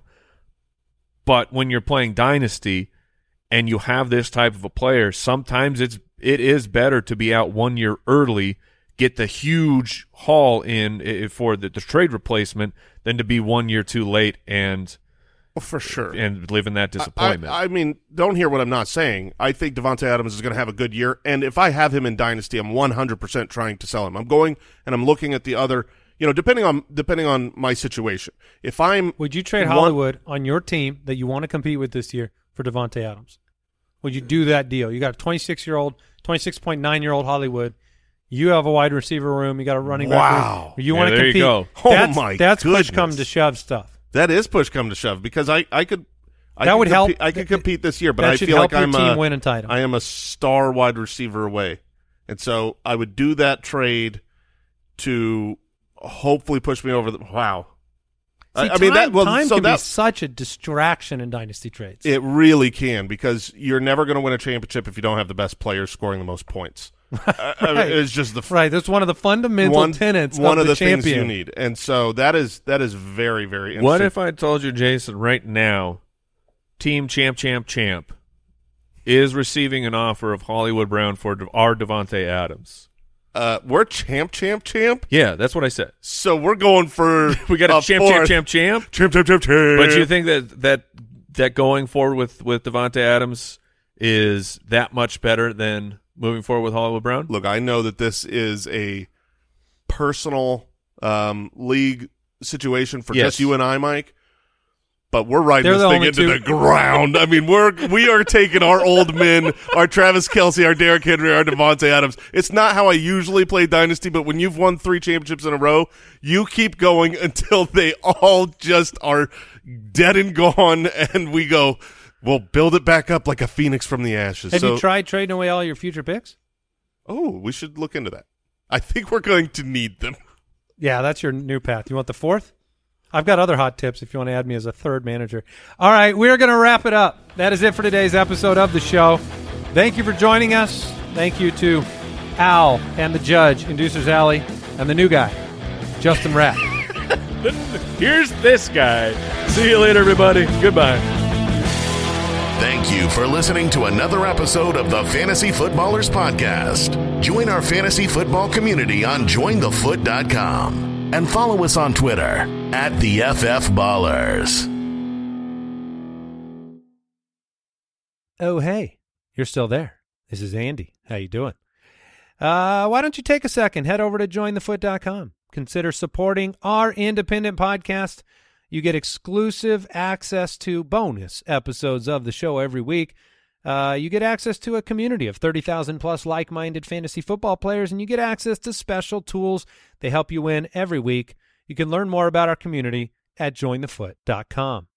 But when you're playing Dynasty and you have this type of a player, sometimes it's it is better to be out one year early, get the huge haul in for the, the trade replacement, than to be one year too late and well, for sure, and live in that disappointment. I, I mean, don't hear what I'm not saying. I think Davante Adams is going to have a good year, and if I have him in Dynasty, I'm one hundred percent trying to sell him. I'm going and I'm looking at the other, you know, depending on depending on my situation. If I'm, would you trade one, Hollywood on your team that you want to compete with this year for Davante Adams? Would you do that deal? You got a twenty-six-year-old, twenty-six point nine year old Hollywood. You have a wide receiver room. You got a running back wow. room. You yeah, want to there compete. You go. Oh that's, my That's goodness. push come to shove stuff. That is push come to shove because I, I could I that could would compete, help. I could compete this year, but that I should feel help like your I'm team a, win and title. I am a star wide receiver away, and so I would do that trade to hopefully push me over the. Wow, See, I, I time, mean that. Well, time so can that be such a distraction in dynasty trades. it really can because you're never going to win a championship if you don't have the best players scoring the most points. I, I mean, Right. it's just the right. That's one of the fundamental one, tenets one of, of the, the things champion. you need, and so that is that is very very interesting. What if I told you, Jason, right now, team champ, champ, champ is receiving an offer of Hollywood Brown for our Davante Adams? Uh, we're champ, champ, champ. Yeah, that's what I said. So we're going for We got a, champ, fourth. champ, champ, champ, champ, champ, champ, champ. But you think that that that going forward with with Davante Adams is that much better than moving forward with Hollywood Brown? Look, I know that this is a personal um, league situation for Yes. just you and I, Mike. But we're riding They're this the thing only into two- the ground. I mean, we're we are taking our old men, our Travis Kelce, our Derrick Henry, our Davante Adams. It's not how I usually play Dynasty, but when you've won three championships in a row, you keep going until they all just are dead and gone, and we go, we'll build it back up like a phoenix from the ashes. Have so, you tried trading away all your future picks? Oh, we should look into that. I think we're going to need them. Yeah, that's your new path. You want the fourth? I've got other hot tips if you want to add me as a third manager. All right, we're going to wrap it up. That is it for today's episode of the show. Thank you for joining us. Thank you to Al and the judge, Inducers Alley, and the new guy, Justin Rapp. Here's this guy. See you later, everybody. Goodbye. Thank you for listening to another episode of the Fantasy Footballers Podcast. Join our fantasy football community on join the foot dot com and follow us on Twitter at the F F Ballers. Oh, hey, you're still there. This is Andy. How you doing? Uh, why don't you take a second, head over to join the foot dot com. Consider supporting our independent podcast. You get exclusive access to bonus episodes of the show every week. Uh, you get access to a community of thirty thousand plus like-minded fantasy football players, and you get access to special tools. They help you win every week. You can learn more about our community at join the foot dot com.